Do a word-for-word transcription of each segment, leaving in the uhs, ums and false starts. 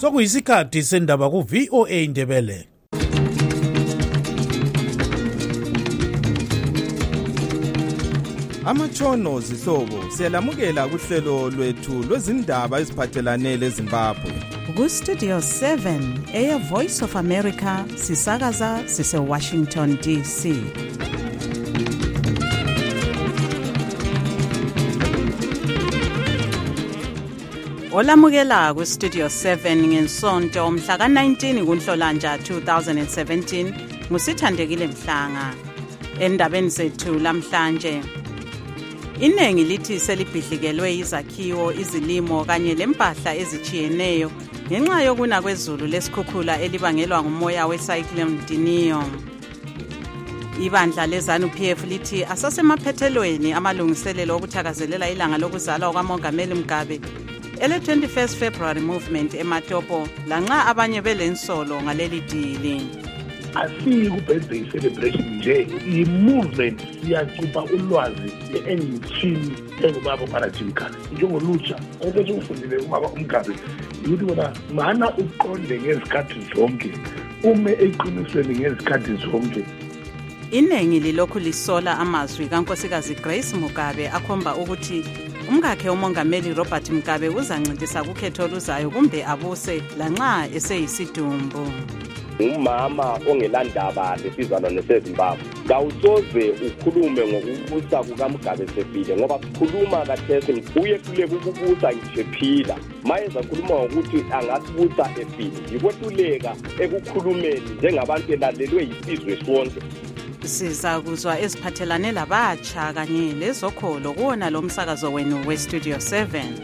Sokuyisikhathi sendaba ku V O A Indebele. Amatshono zihlobo siyalamukela kuhlelo lwethu lwezindaba eziphathelane leZimbabwe. Ku Studio seven eya Voice of America sisakaza sise Washington D C. Olamukela ku Studio seven ngensonto mhla ka nineteen kuNhlolanja two thousand seventeen ngusithandekile Mhlanga. Endabeni zethu lamhlanje inengi lithi selibhidlikelwe izakhiwo, izilimo kanye lempahla ezichiyeneyo ngenxa yokuna kwezulu lesikhukhula elibangelwa ngumoya wecyclone Dineo. Ibandla leZANU-P F lithi asasemaphethelweni amalungiselelo okuthakazelela ilanga lokuzalwa kwaMongameli Mugabe ele twenty-first February movement eMatopo lanxa abanye belensolo ngaleli dili. Asiyi ku-birthday celebration nje, i-movement siyacupha ulwazi ye-engithini engubaba uMarathon Mugabe. Njengolutsha ukuthi ufundile ubaba uMgabe ukuthi bona mana uqonde ngezikhathi zonke, ume eqinisweni ngezikhathi zonke. Inengi lilokhu lisola amazwi kaNkosikazi Grace Mugabe akhomba ukuthi umkakhe uMongameli Robert Mugabe uzancintisa kukhetho oluzayo kumbe abuse lanxa eseyisidumbu. Umama ongelandaba lesizalwane seZimbabwe kawusoze ukhulume ngokubusa kukaMugabe sefile ngoba sikhuluma kathesi uye kule ukubusa ngishephila mayeza ukhuluma ukuthi angasibusa efile yikwetuleka ekukhulumeni njengabantu elalelwe yisizwe sonke. Siza kuzwa eziphathelane labatsha kanye lezokholo kuwona lo msakazo wenu we Studio seven.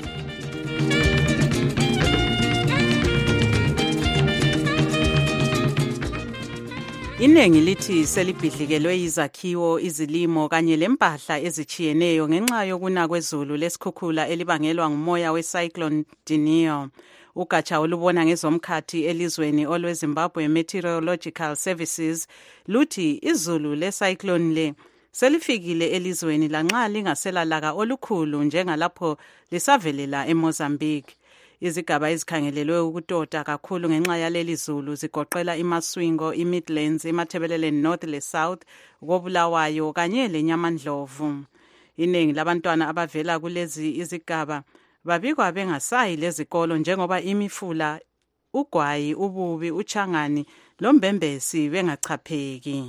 Inengi lithi selibhidlikelwe izakhiwo, izilimo kanye lempahla ezichiyeneyo ngenxa yokuna kwezulu lesikhukhula elibangelwa ngumoya wecyclone Dineo. Ugatsha olubona ngezomkhathi elizweni olweZimbabwe Meteorological Services luthi izulu lecyclone le selifikile elizweni lanxa lingaselalaka olukhulu njengalapho lisavelela eMozambique. Izigaba ezikhangelelwe ukutota kakhulu ngenxa yaleli zulu zigoqela iMaswingo, iMidlands, iMathebeleleni North le South, koBulawayo kanye leNyamandlovu. Inengi labantwana abavela kulezi izigaba babikwa bengasayi lezikolo njengoba imifula, ugwayi, ububi, uchangani lombembesi bengachapheki.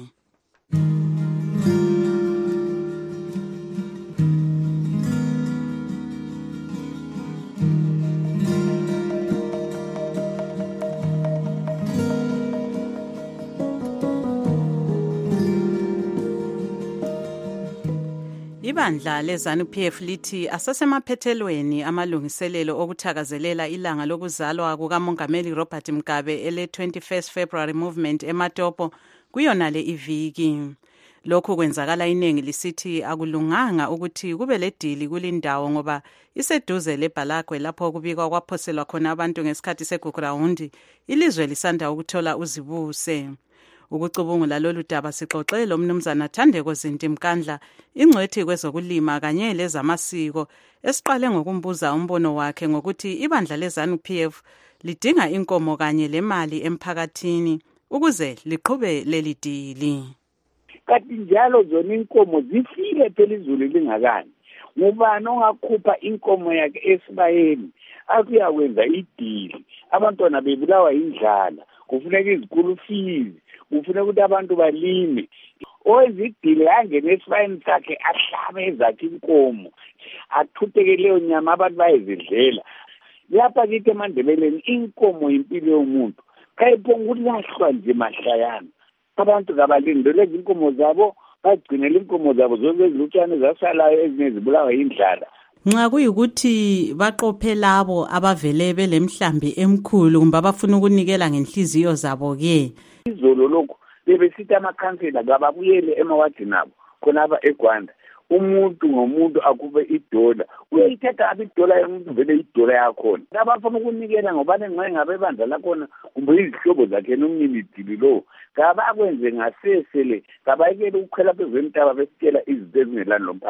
Ibandla leZANU-P F lithi asasemaphethelweni amalungiselelo okuthakazelela ilanga lokuzalwa kukaMongameli Robert Mugabe ele twenty-first February movement eMatopo kuyona le iviki. Lokhu kwenzakala inengi lisithi akulunganga ukuthi kube ledili kulindawo ngoba iseduze leBalagwe lapho kubikwa kwaphoselwa khona abantu ngesikhathi segugurawundi ilizwe lisanda ukuthola uzibuse. Ukucubungula lolu daba sixoxe lo mnumzana Thandeko Zinti Mkandla ingcwethi kwezokulima kanye lezamasiko esiqale ngokumbuza umbono wakhe ngokuthi ibandla leZANU-P F lidinga inkomo kanye lemali emphakathini ukuze liqhube leli dili. Kanti njalo zona inkomo zifile phela izulu lingakani. Ngubani ongakhupha inkomo yakhe esibayeni akuyakwenza idili, abantwana bebulawa indlala, kufuneka izikulu fees, ufuna ukuthi abantu balime. Owezidile angene esibayeni sakhe ahlabe ezakhe inkomo athutheke leyo nyama abantu bayezidlela. Lapha kithi eMandebeleni inkomo impilo yomuntu kayiphonga ukulahlwa nje mahlayana. Abantu kabalindele inkomo zabo bagcinele inkomo zabo zonke ezilutshane zasalayo ezinye zibulawa indlala. Nxa kuyikuthi baqophe labo abavele belemhlambi emkhulu kumbe abafuna ukunikela ngenhliziyo zabo ke izolo lokho bebesithi amakhansela kababuyele emawadini abo khonapha eGwanda umuntu ngomuntu akube idola uyayithatha abi idola yomuntu vele idola yakhona abafuna ukunikela ngobane nxa ngabe bandla lakhona kumbe izihlobo zakhe nomnini dili lo kabakwenze ngasesele kabayekele ukukhwela phezulu entaba besitshela izinto ezingelani lomphakathi.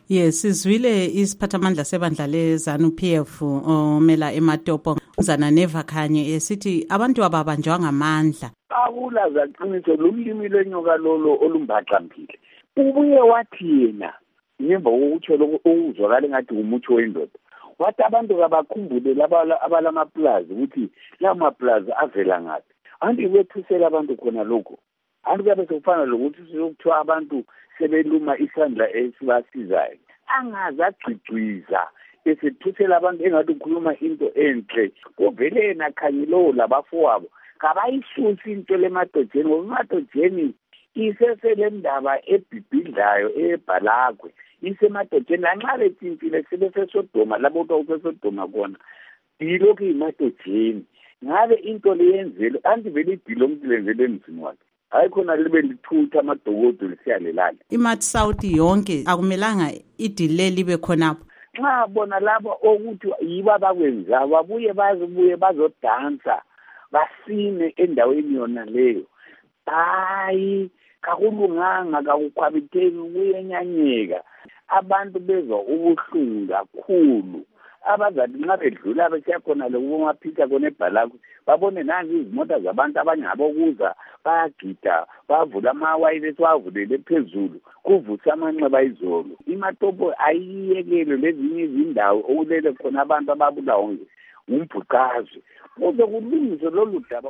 Yes, sizwile isiphathamandla sebandla leZANU-P F omela eMatopo umzana Neva Khanye esithi abantu ababanjwa ngamandla. Akulaza qiniso lolimi lwenyoka lolo olumbaxampile. Ubuye wathi yena ngemva kokuthi ukuzwakala ngathi umutsho wendoda. Wathi abantu kabakhumbule laba abalamaplaza ukuthi la maplaza avela ngapi. Anti kwethusela abantu khona lokho. Anti kabe sokufana lokuthi sokuthiwa abantu sebeluma isandla esibasizayo. Angaze agcigciza esethusela abantu engathi ukhuluma into enhle. Kuvele yena Khanyilo labafowabo kabayisusi into lemadojeni ngoba emadojeni isesele ndaba ebhibhidlayo eBhalagwe isemadojeni lanxa lethintile sebesesodoma labo kwesodoma kona yilokhu imadojeni ngabe into leyenzelo anti vele idilo umlenzele emzini wakhe hayi khona libe lithutha amadokodo lisiyalelana. iMat South yonke akumelanga idile libe khonapho. Nxa bona labo okuthi yiba bakwenza babuye bazobuye bazodansa basine endaweni yona leyo. Hayi kakulunganga kakukhwabitheki kuyenyanyeka abantu bezwa ubuhlungu kakhulu. Abazathi nxa bedlula besiyakhona lokumaphitha kone eBhalagwe babone nanzi izimota zabantu abanye abokuza bayagida bavula amawayini esiwavulele phezulu kuvusa amanxeba izolo. iMatopo ayiyekele lezinye izindawo okulele khona abantu ababulawa ngumbhuqazwe kuze kulungiswe lolu daba.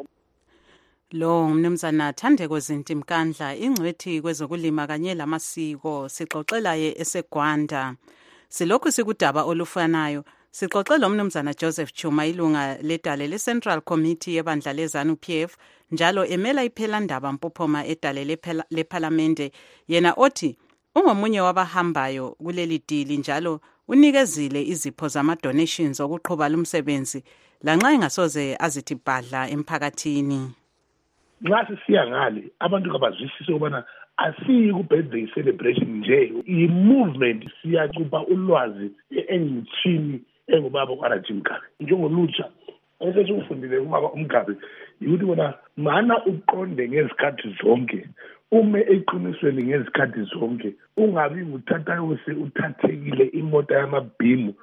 Lo mnumzana Thandeko Zinti Mkandla ingcwethi kwezokulima kanye lamasiko sixoxela ye eseGwanda. Silokhu sikudaba olufanayo sixoxela umnumzana Joseph Chuma ilunga ledale leCentral Committee yebandla leZANU-P F njalo emela iphelandaba Mpophoma edale leParlamente yena othi ungomunye wabahambayo kuleli dili njalo unikezile izipho zama donations okuqhuba lumsebenzi lanxa engasoze azithi bhadla emphakathini. Nxa sisiya ngale abantu kabazwisise ubana asiyi ku birthday celebration nje i-movement siyacupha ulwazi engithini engubaba uRajim Mkabe njengolutsha esesifundile ubaba uMkabe ukuthi bona mana uqonde ngezikhathi zonke ume eqinisweni ngezikhathi zonke ungabi uthatha yose uthathekile imota yamabhimu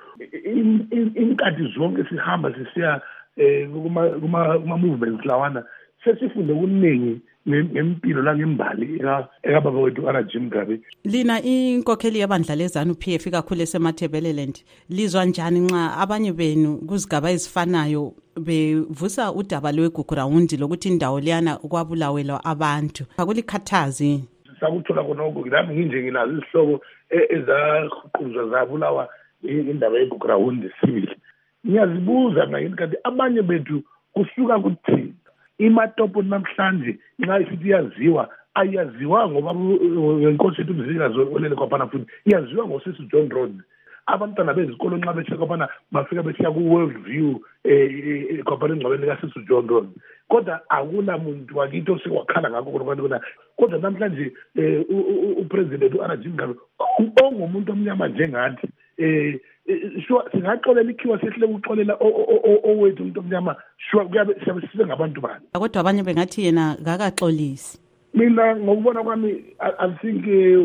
inkathi zonke sihamba sisiya kuma kuma movements lawana sesifunde kuningi ngempilo la ngembali ekababa wethu uRajim Mkabe. Lina inkokheli yabandla leZANU-P F ikakhulu esemathebeleland lizwa njani nxa abanye benu kuzigaba ezifanayo bevusa udaba lweGugurawundi lokuthi indawo leyana kwabulawelwa abantu akulikhathazi? Sakuthola khona lokho nami nginje nginazo izihlobo ezaqhuzwa zabulawa indaba yeGugurawundi sibili. Ngiyazibuza ngayini kanti abanye bethu kusuka kuthini iMatopo namhlanje nxa isithi yaziwa ayaziwa ngoba ngenkosi yethu umzikazi olele kwaphana futhi yaziwa ngosisi John Road. Abantwana bezikolo nxa besiya kwaphana bafika besiya ku World View eh kwaphana engcwabeni kasisi John Road kodwa akuna muntu wakithi osekwakhala ngakho kodwa kodwa namhlanje upresident uRajim Mkabe ongumuntu omnyama njengathi eh sho singaxolela ikhiwa sehle ukuxolela owethu umuntu omnyama sho kuyabe sibe ngabantu bani kodwa abanye bengathi yena ngakaxolisi. Mina ngokubona kwami I think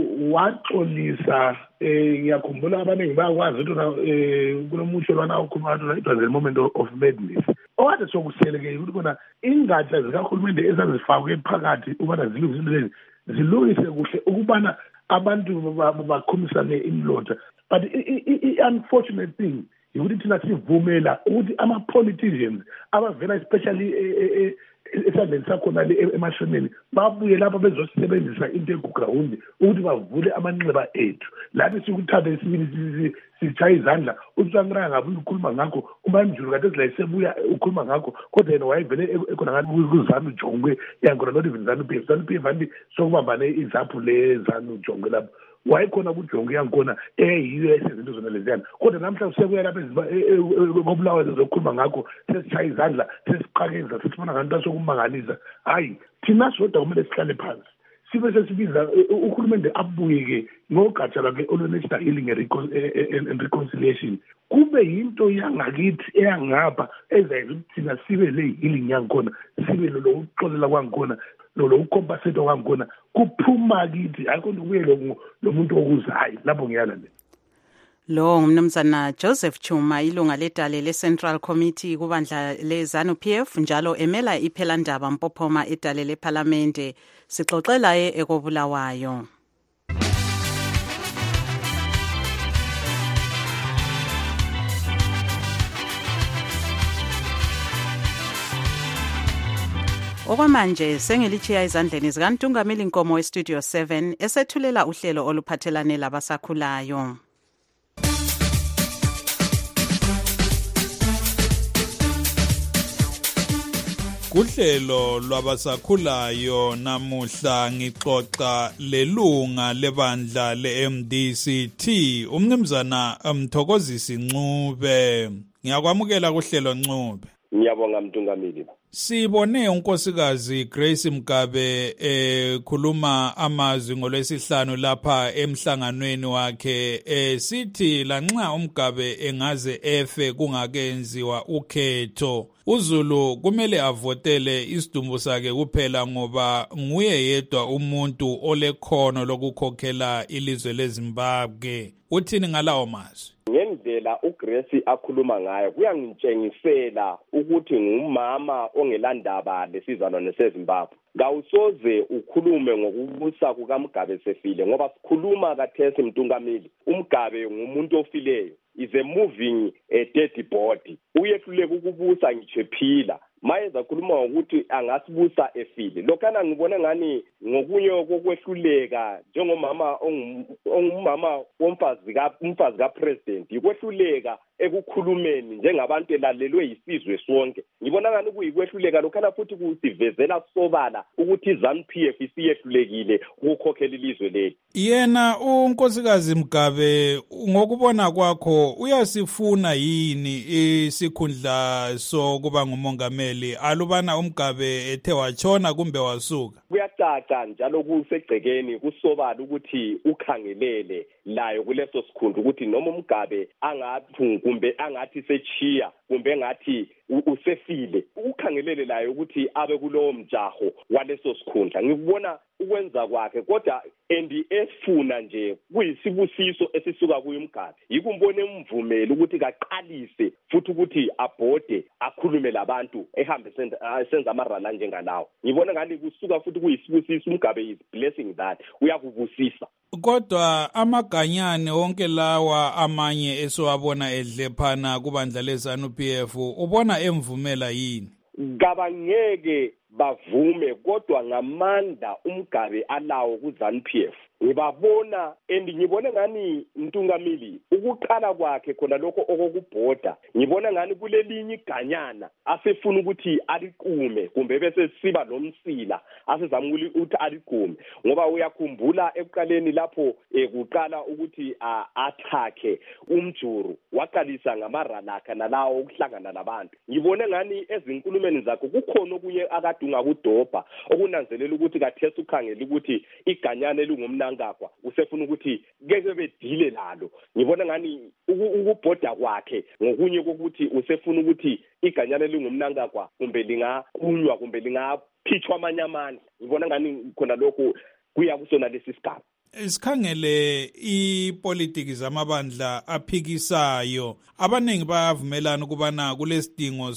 waxolisa eh ngiyakhumbula abaningi bayakwazi ukuthi kulomusho lwana ukhuluma ngathi it was a moment of madness okade sokuseleke ukuthi kona ingatsha zikahulumende ezazifakwe phakathi ubana zilungise zilungise kuhle ukubana abantu bakhomisane imlotha. But i-unfortunate thing ukuthi thina sivumela ukuthi ama-politicians abavela especially esandleni sakhona emashoneni babuye lapha bezosebenzisa into eGugurawundi ukuthi bavule amanxeba ethu lapho sikuthatha isibili sitshaya izandla uSangiraya ngabuye ukhuluma ngakho uManjulu kade silayisebuya ukhuluma ngakho kodwa yena wayevele ekhona ngathi kuzanu Jongwe yankona not even ZANU-P F ZANU-P F anti sokubambane izaphu lezanu Jongwe lapho wayekhona kuJongwe yankona eyiyo esezinto zona leziyana kodwa namhlanje sekuya lapha ngobulawa zokukhuluma ngakho sesishaya izandla sesiqakeza sifuna kanti sokumangalisa hayi thina sodwa kumele sihlale phansi sibe sesibiza uhulumende abuye-ke ngogatsha lwakhe olwe-National Healing and Reconciliation kube yinto yangakithi eyangapha ezayenza ukuthi thina sibe le healing yankhona sibe lo ukuxolela kwankhona lo ukhompasethwa kwankhona kuphuma kithi ayikho kubuye lo muntu okuzayo lapho ngiyala le. Lo ngumnumzana Joseph Chuma, ilunga ledale le-Central Committee kubandla le-ZANU-P F, njalo emela iphelandaba Mpophoma edale lephalamende. Sixoxela ye ekobulawayo. Okwamanje sengilichiya izandleni zikaNtungameli Nkomo weStudio seven esethulela uhlelo oluphathelane labasakhulayo. Kuhlelo lwabasakhulayo namuhla ngixoxa lelunga lebandla le-M D C T umnumzana Mthokozisi Ncube. Ngiyakwamukela kuhlelo Ncube. Ngiyabonga Mtungameli. Sibone unkosikazi Grace Mgabe ekhuluma amazwi ngolwesihlanu lapha emhlanganweni wakhe esithi lanxa uMgabe engaze efe kungakenziwa ukhetho uZulu kumele avotele isidumbu sakhe kuphela ngoba nguye yedwa umuntu olekhono lokukhokhela ilizwe leZimbabwe. Uthini ngalawo mazwi? Ngendlela uGrace akhuluma ngayo kuyangitshengisela ukuthi ngumama ongelandaba lesizwana neseZimbabwe. Kawusoze ukhulume ngokubusa kukaMgabe sefile ngoba sikhuluma kathesi Mtungameli. uMgabe ngumuntu ofileyo, is a moving a dead body. Uyehluleka ukubusa ngichephila. Mayeza khuluma ukuthi angasibusa efile. Lokana ngibona ngani ngokunye kokwehluleka njengomama ongumama womfazi ka umfazi ka president ikwehluleka ekukhulumeni njengabantu elalelwe isizwe sonke. Ngibona ngani kuyikwehluleka lokana futhi kusivezela sobala ukuthi iZANU-P F isiyehlulekile ukukhokhela ilizwe lethu. Yena unkosikazi Mgabe ngokubona kwakho uyasifuna yini isikhundla sokuba ngumongameli alubana uMgabe ethe wachona kumbe wasuka? Kuyacaca njalo kusegcekeni kusobala ukuthi ukhangelele layo kuleso sikhundla ukuthi noma uMgabe angathi kumbe angathi sechiya kumbe ngathi usefile ukhangelele layo ukuthi abe kulowo mjaho waleso sikhundla. Ngikubona ukwenza kwakhe kodwa endi esifuna nje kuyisibusiso esisuka kuyoMgabe. Yikumbone umvumela ukuthi kaqalise futhi ukuthi abhode akhulume labantu ehambe senza amarala njengalawo. Ngibona ngani kusuka futhi kuyisibusiso uMgabe is blessing that uyakubusisa. Kodwa amaganyane wonke lawa amanye esowabona edlephana kubandla leZANU-P F ubona emvumela yini? Kabangeke bavume kodwa ngamandla uMgabe alawo kuZANU-P F. Ngibabona and ngibona ngani Mtungameli ukuqala kwakhe khona lokho okokubhoda ngibona ngani kulelinye iganyana asefuna ukuthi aliqume kumbe bese siba nomsila asezamuli ukuthi aliqume ngoba uyakhumbula ekuqaleni lapho ekuqala ukuthi athakhe umjuru waqalisa ngamaralakha nalawo ukuhlangana nabantu. Ngibona ngani ezinkulumeni zakhe kukhona okunye akadunga kudobha okunanzelela ukuthi kathesa ukhangela ukuthi iganyana elingumna ngakwa usefuna ukuthi ngeke bedile lalo. Ngibona ngani ukubhoda kwakhe ngokunye kokuthi usefuna ukuthi iganyana lingumnangakwa kumbe lingakunywa kumbe lingaphithwa amanyamandla. Ngibona ngani khona lokho kuya kusona lesi sigaba. Isikhangele ipolitiki zamabandla aphikisayo abaningi bayavumelana ukubana kulesidingo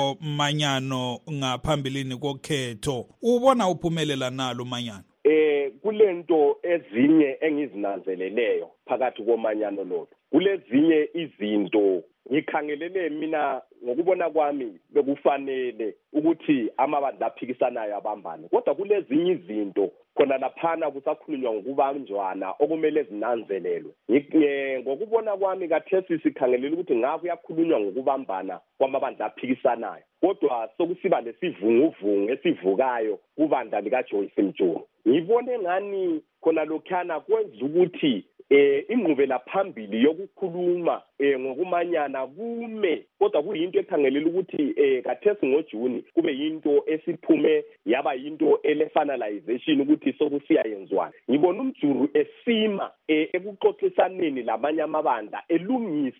somanyano ngaphambilini kokhetho. Ubona uphumelela nalo umanyano? Eh kulento ezinye engizinanzeleleyo phakathi komanyano lo. Kulezinye izinto ngikhangelele mina ngokubona kwami bekufanele ukuthi amabandla aphikisanayo abambane. Kodwa kulezinye izinto khona laphana kusakhulunywa ngokubanjwana okumele zinanzelelwe. Ngokubona kwami kathesi sikhangelela ukuthi ngaku yakhulunywa ngokubambana kwamabandla aphikisanayo. Kodwa sokusiba lesivunguvungu esivukayo kubandla lika Joyce Mjuru. Ngibone ngani khona lokhana kwenza ukuthi eh ingqubela phambili yokukhuluma eh ngokumanyana kume kodwa kuyinto ekhangelela ukuthi eh kathesi ngoJuni kube yinto esiphume yaba yinto ele-finalization ukuthi sokusiya yenzwana. Ngibona uMjuru esima eh ekuxoxisaneni lamanye amabandla elungisa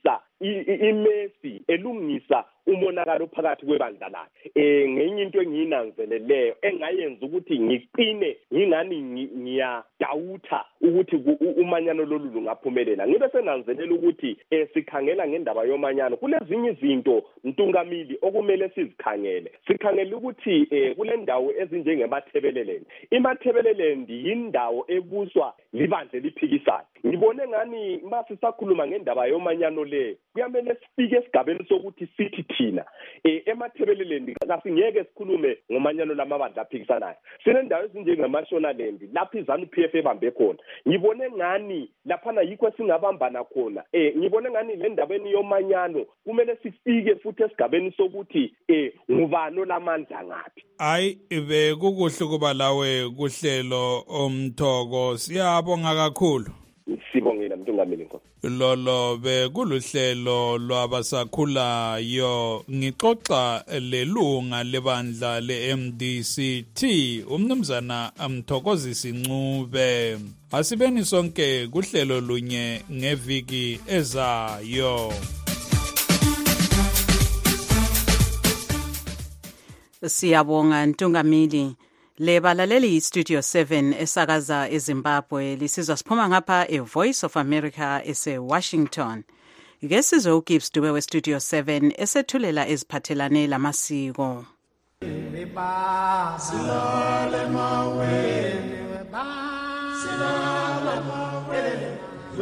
iMessi elungisa umonakalo phakathi kwebandla lakhe. Eh ngenye into engiyinanzeleleyo engayenza ukuthi ngiqine ngingani ngiyadawutha ukuthi umanyano lolu lungaphumelela. Ngibe senanzelela ukuthi sikhangela ngendaba yomanyano kulezinye izinto Ntungamili okumele sizikhangele. Sikhangele ukuthi kule ndawo ezinjengemathebeleleni. Imathebelelendi yindawo ebuswa libandla liphikisayo. Ngibone ngani mase sakhuluma ngendaba yomanyano le kuyamele sifike esigabeni sokuthi sithi thina eh emathebeleleni kasingeke sikhulume ngomanyano lamabandla aphikisanayo. Sinendawo ezinjengeMashonaland lapho iZANU-P F ebambe khona. Ngibone ngani laphana yikho singabambana khona. Eh ngibone ngani le ndabeni yomanyano kumele sifike futhi esigabeni sokuthi eh ngubani lamandla ngapi. Hayi ibe kukuhle kuba lawe kuhlelo omthoko siyabonga kakhulu. Sibongela Ntungamili Nkosi. Lolo be kuluhlelo lwabasakhulayo ngixoxa lelunga lebandla le-M D C T umnumzana Mthokozisi Ncube. Asibeni sonke kuhlelo lunye ngeviki ezayo. Siyabonga Ntungamili. Le balaleli Studio seven esakaza eZimbabwe lisizwa siphuma ngapha eVoice of America ese Washington. Ke sizwe uGibbs Dube we Studio seven esethulela eziphathelane lamasiko. Silale mawele silale mawele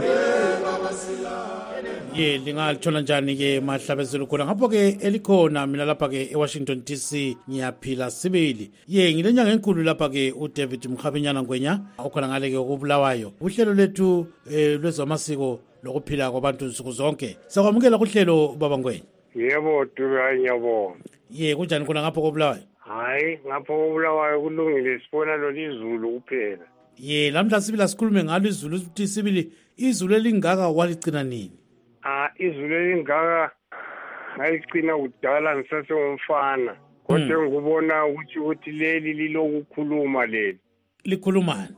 baba silale. Ye lingalithola njani ke mahlabezelo khona ngapho ke elikhona mina lapha ke eWashington D C ngiyaphila sibili. Ye ngilenyanga enkulu lapha ke uDavid Mkhabinyana Ngwenya okhona ngale ke ukubulawayo. Uhlelo lethu lwezamasiko lokuphila kwabantu nsuku zonke. Sakwamukela kuhlelo baba Ngwenya. Yebo Dube ngiyabonga. Ye kunjani khona ngapho kobulawayo? Hayi ngapho kobulawayo kulungile sibona lo lizulu kuphela. Ye lamhla sibila sikhulume ngalo izulu ukuthi sibili izulu elingaka walicina nini? Ah izulu elingaka ngalicina kudala ngisasengumfana kodwa ngibona ukuthi ukuthi leli lilokukhuluma leli. Likhulumani?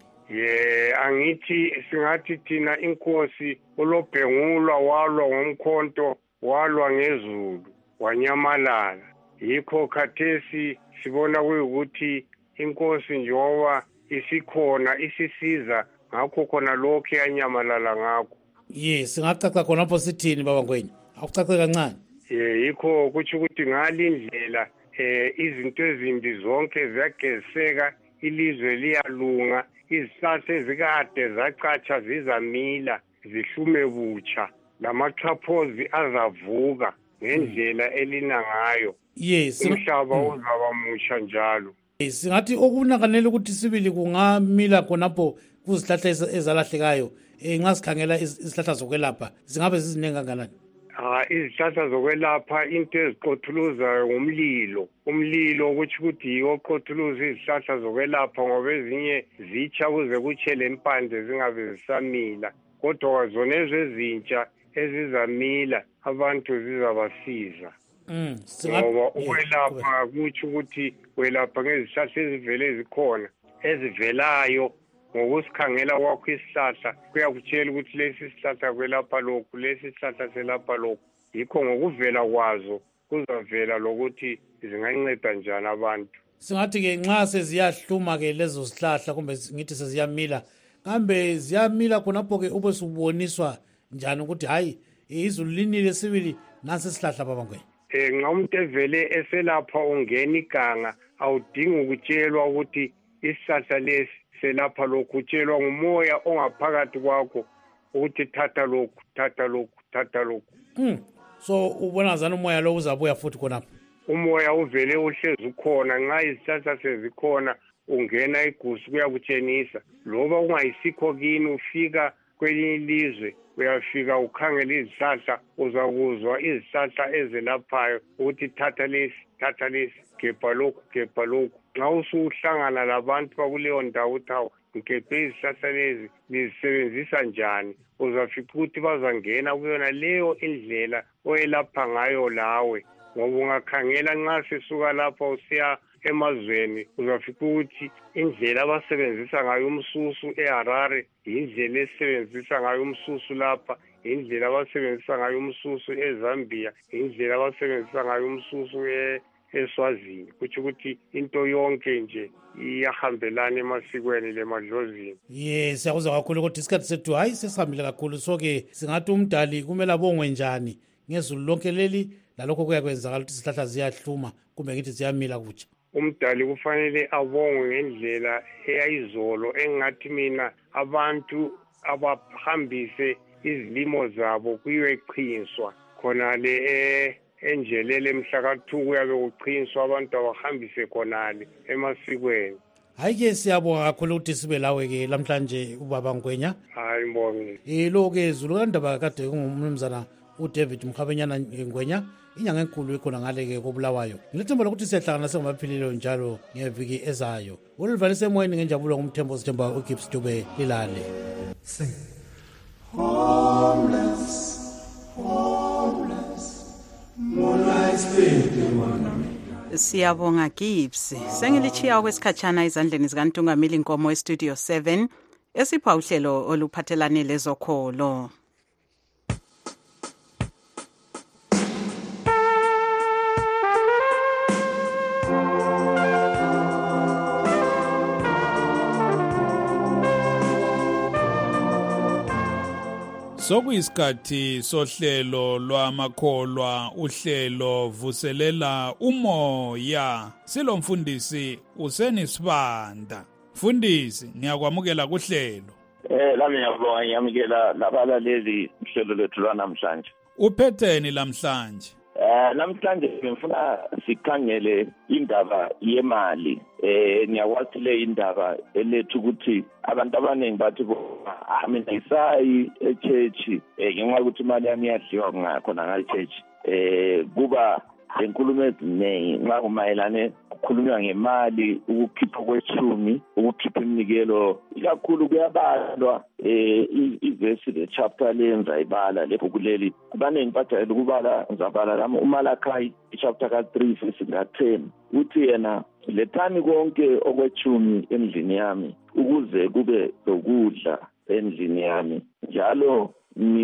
Ye angithi singathi thina inkosi olobhengulwa walwa ngomkhonto walwa ngezulu wanyamalala. Yikho khathesi sibona kuyukuthi inkosi njoba isikhona isisiza ngakho khona lokho yanyamalala ngakho. Yes, singacaca khona lapho sithini baba Ngwenya. Akucace kancane. Eh yikho kuthi ukuthi ngalindlela eh izinto ezimbi zonke ziyagezeka ilizwe liyalunga izihlahla ezikade zacatsha zizamila zihlume butsha lamachaphozi azavuka ngendlela elina ngayo. Yes, umhlaba uzaba mutsha njalo. Singathi okunakanele ukuthi sibili kungamila khonapho kuzihlahla ezalahlekayo nxa sikhangela izihlahla zokwelapha zingabe ziziningi kangakanani? Ah izihlahla zokwelapha into eziqothuluzayo ngumlilo. Umlilo ukuthi ukuthi yiwo oqothuluza izihlahla zokwelapha ngoba ezinye zitsha kuze kuchele impande zingabe zisamila. Kodwa zona ezintsha ezizamila abantu zizabasiza. Mm, ngoba ukwelapha kuthi ukuthi welapha ngezihlahla ezivele ezikhona ezivelayo ngokusikhangela kwakho isihlahla kuyakutshela ukuthi lesi sihlahla kwelapha lokhu lesi sihlahla selapha lokhu. Yikho ngokuvela kwazo kuzavela lokuthi zinganceda njani abantu. Singathi ke nxa seziyahluma ke lezo sihlahla kumbe ngithi seziyamila kambe ziyamila khonapho ke ube suboniswa njani ukuthi hayi izulu linile sibili nasi sihlahla baba Ngwenya. Eh nxa umuntu evele eselapha ungena iganga awudingi ukutshelwa ukuthi isihlahla lesi selapha lokhu utshelwa ngumoya ongaphakathi kwakho ukuthi thatha lokhu thatha lokhu thatha lokhu. Mm. So ubona zana umoya lo uzabuya futhi khonapho. Umoya uvele uhlezi ukhona nxa izihlahla sezikhona ungena igusu kuyakutshenisa loba ungayisikho kini ufika kwelinye ilizwe uyafika ukhangela izihlahla uzakuzwa izihlahla ezelaphayo ukuthi thatha lesi thatha lesi gebha lokhu gebha lokhu. Nxa usuhlangana labantu bakuleyo ndawo uthi hawu ngigebhe izihlahla lezi nizisebenzisa njani uzafika ukuthi bazangena kuyona leyo indlela oyelapha ngayo lawe ngoba ungakhangela nxa sisuka lapha usiya emazweni uzafika ukuthi indlela abasebenzisa ngayo umsusu eHarare indlela esebenzisa ngayo umsusu lapha indlela abasebenzisa ngayo umsusu eZambia, indlela abasebenzisa ngayo umsusu e eSwazini. Kuthi ukuthi into yonke nje iyahambelana emasikweni lemadlozini. Yes, siyakuzwa kakhulu ukuthi isikhathi sethu hayi sesihambile kakhulu, so ke singathi umdali kumele abongwe njani ngezulu lonke leli lalokho kuyakwenzakala ukuthi isihlahla ziyahluma kumbe ngithi ziyamila kutsha. Umdali kufanele abongwe ngendlela eyayizolo engathi mina abantu abahambise izilimo zabo kuyiqiniswa khona le enjelele emhlakathu kuyabe kuqiniswa abantu abahambise khonale emasikweni. Hayi ke siyabonga kakhulu ukuthi sibe lawe ke lamhlanje ubaba Ngwenya. Hayi mbongi. Eh lo ke izulu kandaba kade ngumnumzana uDavid Mkhabenyana Ngwenya, inyanga enkulu ikhona ngale ke koBulawayo. Ngilethemba lokuthi siyahlangana sengomaphililo njalo ngeviki ezayo. Ulivalise emoyeni ngenjabulo ngumthembo sithemba uGibbs Dube lilale. Sing. Homeless, homeless. Siyabonga Gibbs. Sengilichiya kwesikhatshana izandleni zikaNtungamili Nkomo eStudio seven esipha uhlelo oluphathelane lezokholo. Sokuyisikhathi sohlelo lwamakholwa, uhlelo vuselela umoya. Silomfundisi Useni Sibanda. Mfundisi, ngiyakwamukela kuhlelo. Eh lami ngiyabonga, ngiyamukela labalaleli uhlelo lethu lwanamhlanje. Uphetheni lamhlanje? Eh namhlanje ngifuna sikhangele indaba yemali. Eh ngiyakwazi le indaba elethu ukuthi abantu abaningi bathi mina isayi echurch eh ngenxa ukuthi imali yami iyadliwa ngakho na ngechurch. Eh kuba lenkulumo eziningi nxa kumayelane kukhulunywa ngemali, ukukhipha kwethumi, ukukhipha iminikelo, ikakhulu kuyabalwa eh ivesi le chapter lenza ibala lebhuku leli. Abaningi bajayele ukubala, ngizabala lami uMalachi chapter ka three verse ka ten uthi yena lethani konke okwethumi endlini yami ukuze kube lokudla endlini yami, njalo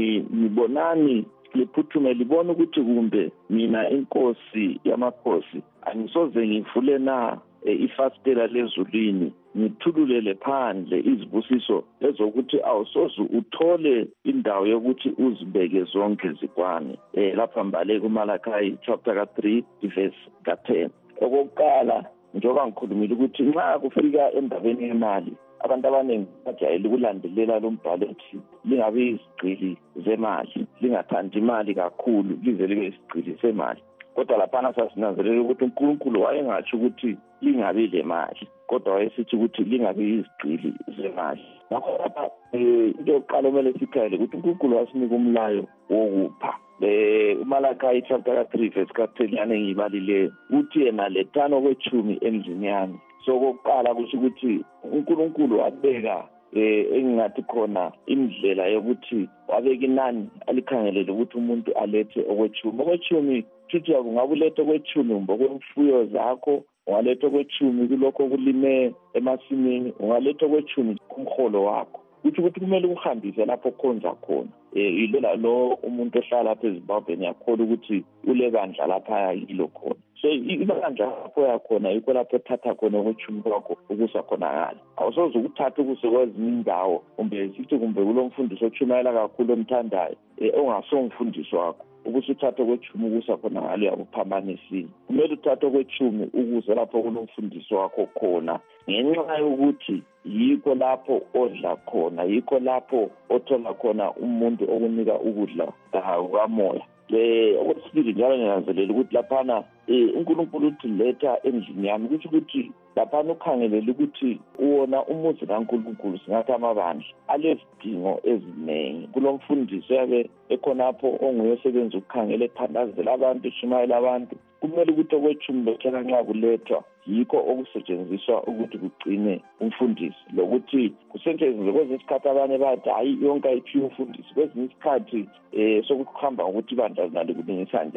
nibonani liphuthume libona ukuthi kumbe mina inkosi yamakhosi angisoze ngivule na ifastela lezulwini ngithululele phandle izibusiso ezokuthi awusoze uthole indawo yokuthi uzibeke zonke zikwane. Eh lapha mbale kuMalachi chapter ka three verse ka ten. Okokuqala njengoba ngikhulumile ukuthi nxa kufika endabeni yemali abantu abaningi bajayele ukulandelela lo mbhalo ethi lingabe izigqili zemali, lingathandi imali kakhulu lize libe isigqili semali. Kodwa laphana sasinanzelela ukuthi uNkulunkulu wayengathi ukuthi lingabe lemali, kodwa wayesithi ukuthi lingabe izigqili zemali. Ngakho lapha eh into yokuqala kumele sikhayele ukuthi uNkulunkulu wasinika umlayo wokupha. Eh uMalachi chapter ka three verse ka ten yane ngibalile uthi yena lethano kwethumi endlini yami. So kokuqala kusho ukuthi uNkulunkulu wabeka eh engathi khona indlela yokuthi wabeka inani alikhangelele ukuthi umuntu alethe okwethumi. Okwethumi futhi ungabulethe okwethumi ngokwemfuyo zakho, ungalethe okwethumi kulokho kulime emasimini, ungalethe okwethumi kumholo wakho. Uthi ukuthi kumele uhambise lapho khonza khona. Eh ilela lo umuntu ohlala lapha eZimbabwe yakholwa ukuthi ule bandla lapha yilo khona. So ibandla lapho yakhona yikho lapho ethatha khona okwethumi kwakho ukusa khona ngala. Awusoze ukuthatha ukusekwezinye indawo kumbe sithi kumbe kulomfundisi ochumayela kakhulu omthandayo eh ongasongifundisi wakho ubusuthatha kwethumi ukusa khona ngalo yakuphambanisini. Kumele uthathe kwethumi ukuze lapho kulomfundisi wakho khona, ngenxa yokuthi yikho lapho odla khona, yikho lapho othola khona umuntu okunika ukudla kamoya. Le okwesibili njalo ngiyanzelela ukuthi laphana eh uNkulunkulu uthi letha endlini yami, kuthi ukuthi laphana ukhangelela ukuthi uwona umuzi kaNkulunkulu singathi amabandla alezidingo eziningi. Kulomfundisi yabe ekhonapho onguye osebenza ukukhangela ethandazela abantu, eshumayela abantu. Kumele ukuthi okwethumi lothela nxa kulethwa yikho okusetshenziswa ukuthi kugcine umfundisi, lokuthi kusetshenziswe kwezinye isikhathi abanye bathi hayi yonke ayiphiwe umfundisi, kwezinye isikhathi eh sokuhamba ukuthi bandla nalo kulungisa njani.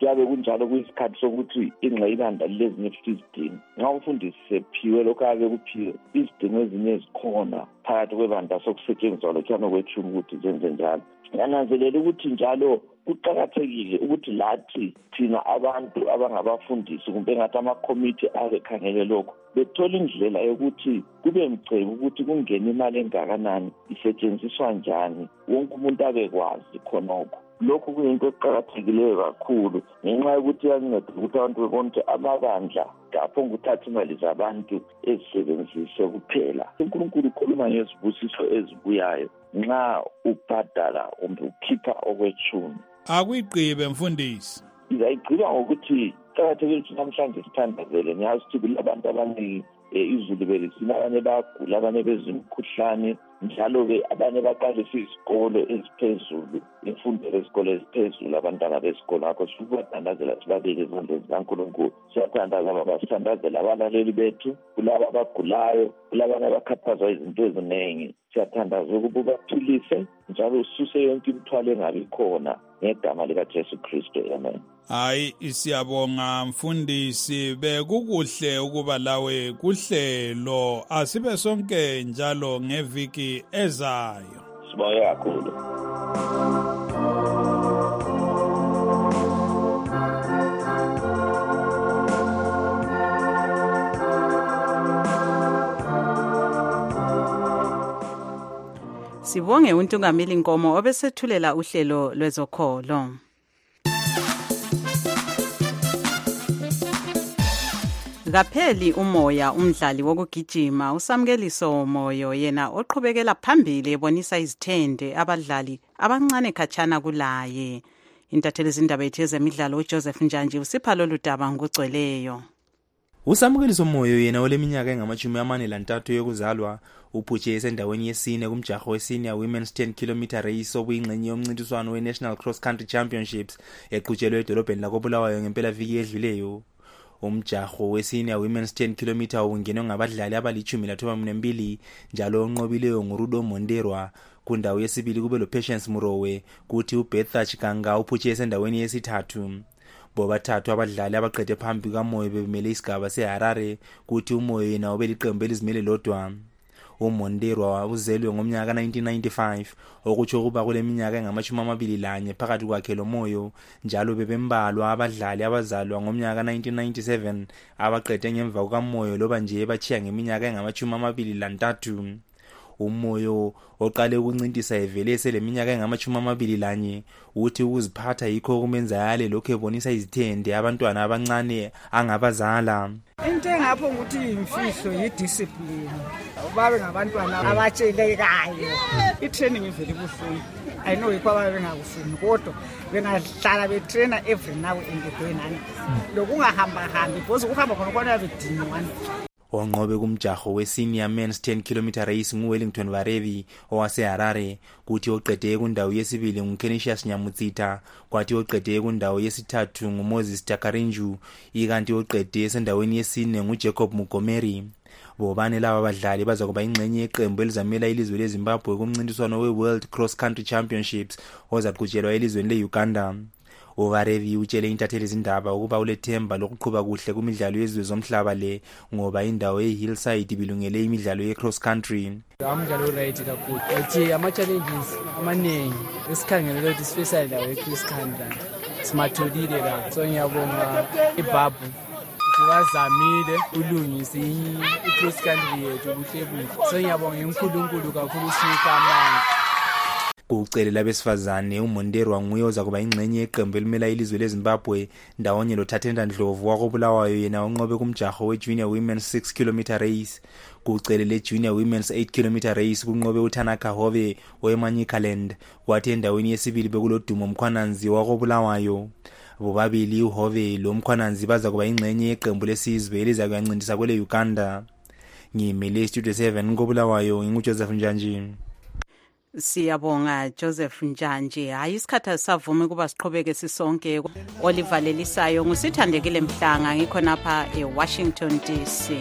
kuyabe kunjalo kuyisikhathi sokuthi ingqayibanda lezinye futhi izidingo. Nxa umfundisi sephiwe lokho ake kuphiwe, izidingo ezinye zikhona phakathi kwebanda sokusetshenziswa lokhuyana kwethumi ukuthi zenze njalo. Ngananzelela ukuthi njalo kuqakathekile ukuthi lathi thina abantu abangabafundisi kumbe ngathi ama-committee abekhangele lokho bethola indlela yokuthi kube mcebo ukuthi kungena imali engakanani, isetshenziswa njani, wonke umuntu abekwazi khonokho. Lokhu kuyinto eqakathekileyo kakhulu ngenxa yokuthi yanceda ukuthi abantu bebone ukuthi amabandla kapho nguthatha imali zabantu ezisebenzise kuphela. uNkulunkulu ukhuluma ngezibusiso ezibuyayo nxa ubhadala kumbe ukhipha okwethumi. Akuyigqibe mfundisi. Izayigqiba ngokuthi qakathekile ukuthi namhlanje sithandazele. Ngiyazi ukuthi kulabantu abaningi izulu belisina, abanye bayagula, abanye bezimkhuhlane, njalo-ke abanye baqalisa izikolo eziphezulu, imfundo yesikolo eziphezulu, abantwana besikolo. Ngakho sibathandazela sibabeke ezandleni zikaNkulunkulu. Siyathandaza baba, sithandazela abalaleli bethu, kulabo abagulayo, kulabanye abakhathazwa izinto eziningi. Siyathandaza ukuba baphilise njalo ususe yonke imithwalo engabi khona ngegama likaJesu Kristu. Amen. Hayi, siyabonga mfundisi, bekukuhle ukuba lawe kuhlelo. Asibe sonke njalo ngeviki ezayo. Sibonga kakhulu. Sibonge uNtungameli Nkomo obesethulela uhlelo lwezokholo. Kapheli umoya umdlali wokugijima uSamkeliso Moyo, yena oqhubekela phambili ebonisa izithende abadlali abancane khatshana kulaye. Intatheli zindaba ethu ezemidlalo uJoseph Njanje usipha lolu daba ngokugcweleyo. uSamkeliso Moyo, yena oleminyaka engamashumi amane lantathu yokuzalwa, uphutshe esendaweni yesine kumjaho wesenior women's ten kilometer race obuyingxenye yomncintiswano we-National Cross Country Championships eqhutshelwe edolobheni lakoBulawayo ngempelaviki edluleyo. Umjaho wesenior women's ten kilometer ungenwe ngabadlali abalitshumi nambili, njalo onqobileyo nguRudo Monderwa. Kundawo yesibili kube loPatience Murowe, kuthi uBetha Chikanga uphutshe esendaweni yesithathu. Bobathathu abadlali abaqede phambi kaMoyo bebemele isigaba seHarare, kuthi uMoyo yena ubeliqembu elizimele lodwa. uMonderwa uzelwe ngomnyaka nineteen ninety-five, okutsho ukuba kule minyaka engamashumi amabili lanye phakathi kwakhe loMoyo, njalo bebembalwa abadlali abazalwa ngomnyaka nineteen ninety-seven abaqede ngemva kukaMoyo loba nje bachiya ngeminyaka engamashumi amabili lantathu. uMoyo oqale ukuncintisa evele seleminyaka engamashumi amabili lanye, uthi ukuziphatha yikho kumenza yale lokho ebonisa izithende abantwana abancane angabazala. Into engapho ukuthi imfihlo yidiscipline, babe ngabantwana abatshelekayo. I-training ivele buhlungu, I know yikho ababe bengakufuni, kodwa bengadlala betrainer every now and then. Lokungahamba hambi because ukuhamba khona kwana bediniwana. Onqobe kumjaho we-senior men's ten kilometer race nguWellington Varevi owaseHarare, kuthi oqede kundawo yesibili nguKenisius Nyamutsita, kwathi oqede kundawo yesithathu nguMoses Takarinju, ikanti oqede esendaweni yesine nguJacob Mugomeri. Bobane laba badlali baza kuba ingxenye yeqembu elizamela ilizwe leZimbabwe kumncintiswano we-World Cross Country Championships ozaqhutshelwa elizweni le-Uganda. uVarevi utshele intatheli zindaba ukuba ulethemba lokuqhuba kuhle kumidlalo yezizwe zomhlaba le ngoba indawo ye-Hillside bilungele imidlalo ye-cross country. Amdlalo right kakhulu. Ethi ama-challenges amaningi esikhangele ukuthi sifisa indawo ye-cross country simatholile la. So ngiyabonga iBabu wazamile ulungise i-cross country yethu kuhle kuhle. So ngiyabonga uNkulunkulu kakhulu sinika amandla. Kucele labesifazane uMonderwa nguye oza kuba ingxenye yeqembu elimela ilizwe leZimbabwe ndawonye loThathenda Ndlovu wakoBulawayo, yena onqobe kumjaho we-junior women's six kilometer race. Kucele le-junior women's eight kilometer race kunqobe uThanaka Hove weManyikaland, kwathi endaweni yesibili bekuloDumo Mkhwananzi wakoBulawayo. Bobabili uHove lo Mkhwananzi baza kuba ingxenye yeqembu lesizwe eliza kuyancindisa kwele Uganda. Ngimele Studio seven koBulawayo, nginguJoseph Njanje. Siyabonga Joseph Njanje. Hayi isikhathi savume kuba siqhubeke sisonke. Olivalelisayo ngusithandekile Mhlanga, ngikhonapha eWashington D C.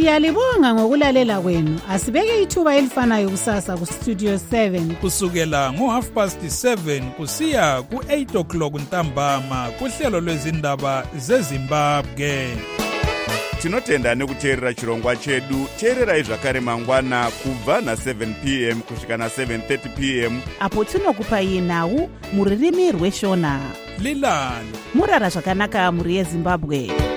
Siyalibonga ngokulalela kwenu. Asibeke ithuba elifanayo kusasa ku Studio seven kusukela ngo half past seven kusiya ku eight o'clock ntambama kuhlelo lwezindaba zeZimbabwe. Tinotenda nekuteerera chirongwa chedu. Teererai zvakare mangwana kubva na seven p m kusvika na seven thirty p m apo tinokupai nhau muririmi rweshona. Lilani murara zvakanaka muri yeZimbabwe.